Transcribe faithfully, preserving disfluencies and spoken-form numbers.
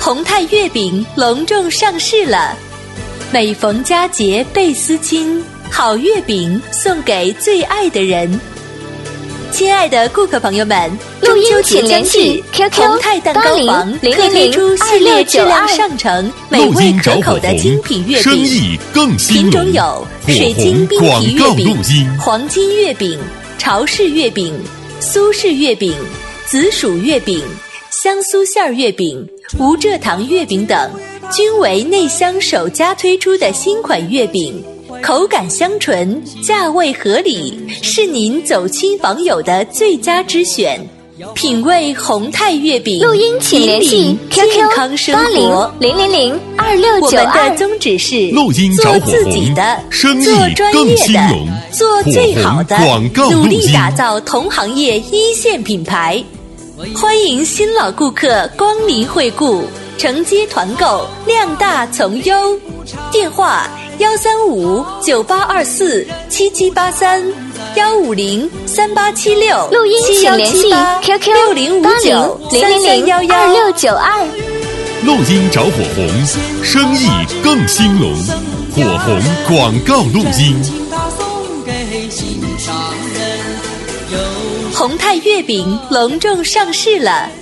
宏泰月饼隆重上市了，每逢佳节倍思亲，好月饼送给最爱的人。亲爱的顾客朋友们， 录音请联系 Q Q 宏泰蛋糕房零特推出系列质量上乘、美味可口的精品月饼， 生意更兴隆。 品种有水晶冰皮月饼、黄金月饼、潮式月饼、苏式月饼、紫薯月饼、香酥馅月饼、无蔗糖月饼等，均为内乡首家推出的新款月饼，口感香醇，价位合理，是您走亲访友的最佳之选。品味宏泰月饼， 录音请联系 Q Q 健康生活零零零二六九二。 我们的宗旨是录音找做火自己的， 生意做专更业的兴隆， 做最好的， 火红广告努录音力打造同行业一线品牌。欢迎新老顾客光临惠顾，承接团购，量大从优。电话幺三五九八二四七七八三，幺五零三八七六录音请联系 Q Q 六零五九三三幺幺二六九二。 录音找火红，生意更兴隆，火红广告录音。 宏泰月饼隆重上市了，